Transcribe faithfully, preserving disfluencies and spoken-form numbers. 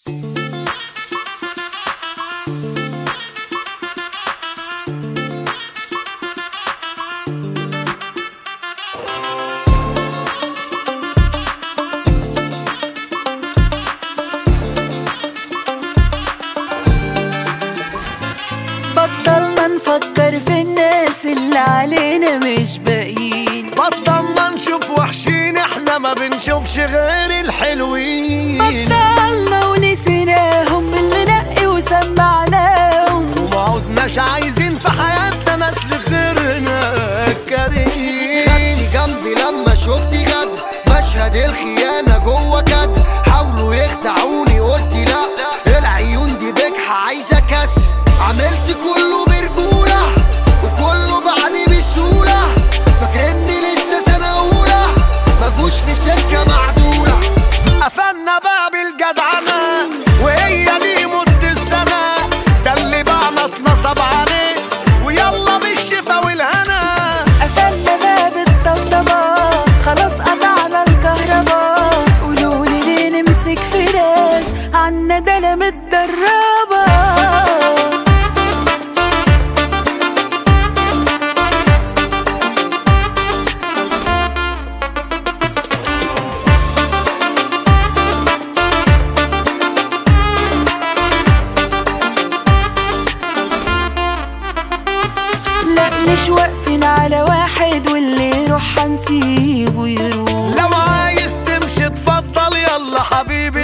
بطلنا نفكر في الناس اللي علينا مش باقيين، بطلنا نشوف وحشين احنا ما بنشوفش غير الحلوين، بطلنا ونسيناهم بالمنقي وسمعناهم، وما عدناش عايزين في حياتنا ناس لغيرنا كريم. خدتي جنبي لما شفتي جد مشهد الخيانة جوه كد، حاولوا يخدعوني قلتي لا، العيون دي بجحة عايزة كسر، عملت كله برجولة وكله بعدي بسهولة، فاكرني لسه سنة أولى مجوش في سكة معدولة. قفلنا باب الجدعنة وهي دي مدة السنة، ده اللي بعنا اتنصب عليه ويلا بالشفا والهنا. قفلنا باب الطبطبة خلاص قطعنا الكهرباء، قولولي ليه نمسك في ناس عنا دلة متدربة. لا مش واقفين على واحد واللي يروح هنسيبه يروح، لو عايز تمشي اتفضل يلا حبيبي